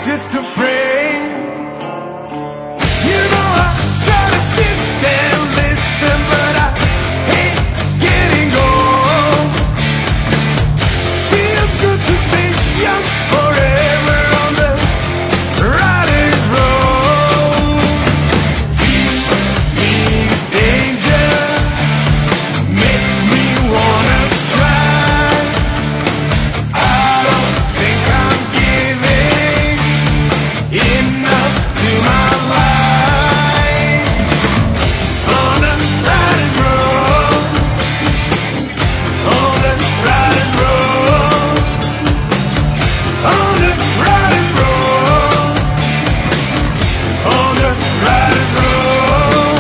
just a frame. You know I try to sit there and listen, but I hate getting old. Feels good to stay young forever on the writer's roll. Keep me danger, make me wanna try. I don't think I'm giving enough to my life. On the writer's roll, on the writer's roll, on the writer's roll, on the writer's roll.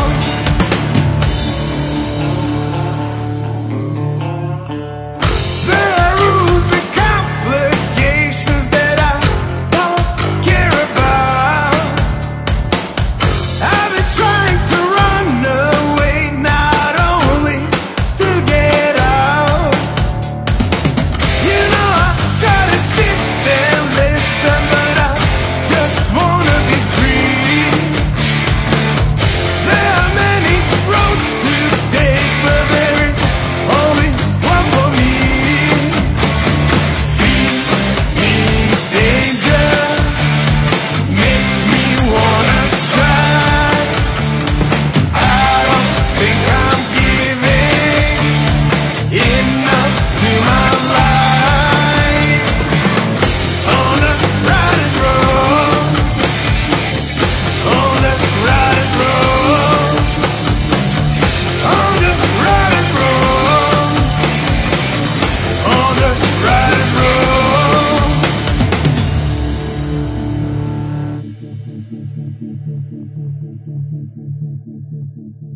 There are rules and complications that I don't care about. I've been trying to run away, not only to get out. You know I try to sit there and listen, but I just wanna be free. There are many roads to take, but there is only one for me. Feed me danger, make me wanna try. I don't think I'm giving enough to my life. On the writer's roll, on the writer's roll, on the writer's roll, on the writer's roll.